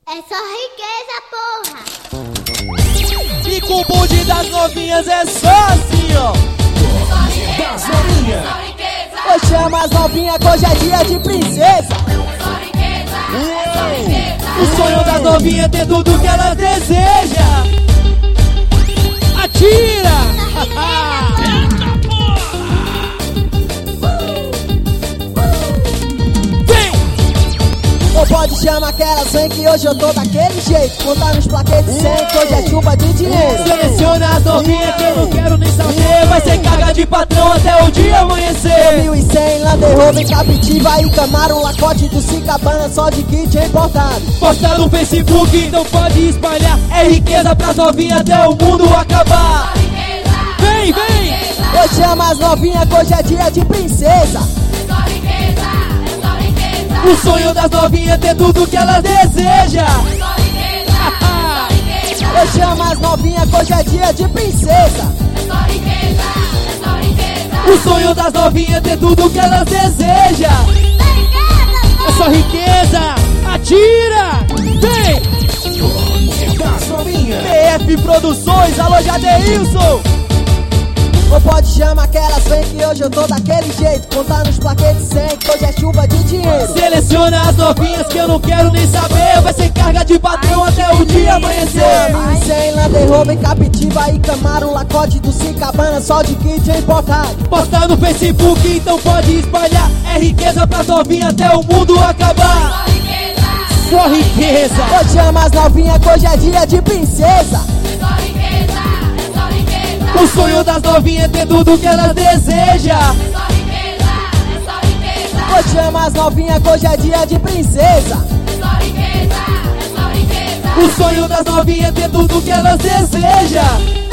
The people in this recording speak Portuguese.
É só riqueza, porra! E com o bonde das novinhas é só assim, ó. Das novinhas. Oi, chama as novinhas que hoje é dia de princesa. O sonho das novinhas é ter tudo que elas desejam. Atira! Ou pode chamar aquelas vem que hoje eu tô daquele jeito. Contar nos plaquetes 100 que hoje é chuva de dinheiro. Seleciona as novinhas que eu não quero nem saber. Vai ser carga de patrão até o dia amanhecer. 1100, Land Rover, Captiva e Camaro. Lacote do Cicabana, só de kit importado. Posta no Facebook, então pode espalhar. É riqueza pras novinhas até o mundo acabar. Vem, vem! Oi, chama as novinhas que hoje é dia de princesa. O sonho das novinhas é ter tudo que elas desejam. Oi, chama as novinhas que hoje é dia de princesa. O sonho das novinhas é ter tudo que elas desejam. É só riqueza, atira! Vem! Das novinhas. PF Produções, alô Jadeilson! Ou pode chamar aquelas vem que hoje eu tô daquele jeito. Contar nos plaquetes 100 que hoje é chuva de dinheiro. Seleciona as novinhas que eu não quero nem saber. Vai ser carga de patrão até o dia amanhecer. 1100, Land Rover, Captiva e Camaro. Lacote do Cicabana, só de kit importado. Posta no Facebook, então pode espalhar. É riqueza pras novinhas até o mundo acabar. Só riqueza. Oi, chama as novinhas que hoje é dia de princesa. O sonho das novinhas é ter tudo que elas desejam. Oi, chama as novinhas que hoje é dia de princesa. O sonho das novinhas é ter tudo que elas desejam.